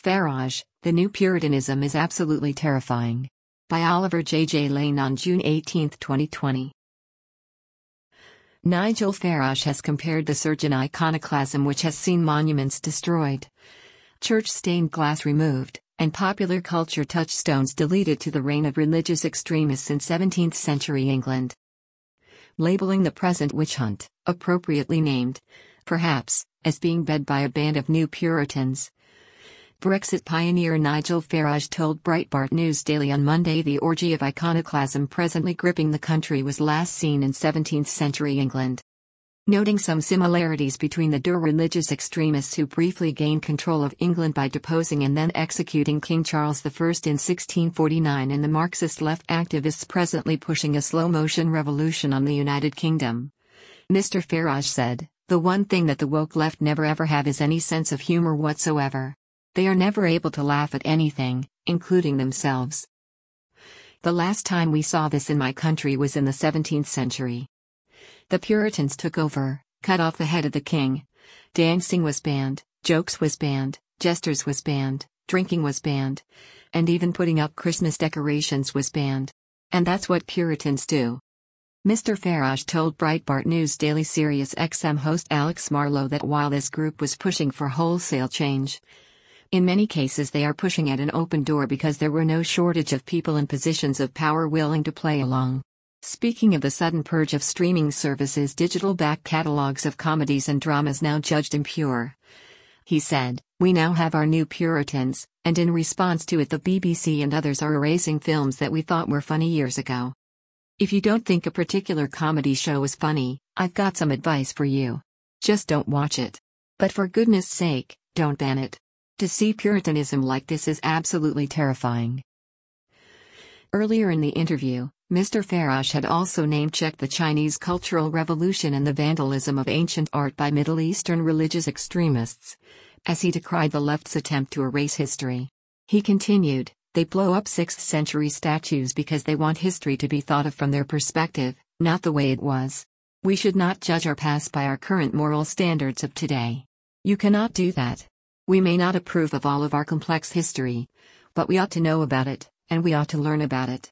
Farage, The New Puritanism is Absolutely Terrifying. By Oliver J. Lane on June 18, 2020. Nigel Farage has compared the surge in iconoclasm, which has seen monuments destroyed, church stained glass removed, and popular culture touchstones deleted, to the reign of religious extremists in 17th century England. Labeling the present witch hunt, appropriately named, perhaps, as being led by a band of New Puritans, Brexit pioneer Nigel Farage told Breitbart News Daily on Monday the orgy of iconoclasm presently gripping the country was last seen in 17th century England. Noting some similarities between the religious extremists who briefly gained control of England by deposing and then executing King Charles I in 1649 and the Marxist left activists presently pushing a slow-motion revolution on the United Kingdom, Mr. Farage said, "The one thing that the woke left never ever have is any sense of humor whatsoever. They are never able to laugh at anything, including themselves. The last time we saw this in my country was in the 17th century. The Puritans took over, cut off the head of the king. Dancing was banned, jokes was banned, jesters was banned, drinking was banned, and even putting up Christmas decorations was banned. And that's what Puritans do." Mr. Farage told Breitbart News Daily Sirius XM host Alex Marlow that while this group was pushing for wholesale change, in many cases they are pushing at an open door because there were no shortage of people in positions of power willing to play along. Speaking of the sudden purge of streaming services' digital back catalogs of comedies and dramas now judged impure, he said, "We now have our New Puritans, and in response to it the BBC and others are erasing films that we thought were funny years ago. If you don't think a particular comedy show is funny, I've got some advice for you. Just don't watch it. But for goodness sake, don't ban it. To see Puritanism like this is absolutely terrifying." Earlier in the interview, Mr. Farage had also name-checked the Chinese Cultural Revolution and the vandalism of ancient art by Middle Eastern religious extremists, as he decried the left's attempt to erase history. He continued, "They blow up 6th century statues because they want history to be thought of from their perspective, not the way it was. We should not judge our past by our current moral standards of today. You cannot do that. We may not approve of all of our complex history, but we ought to know about it, and we ought to learn about it.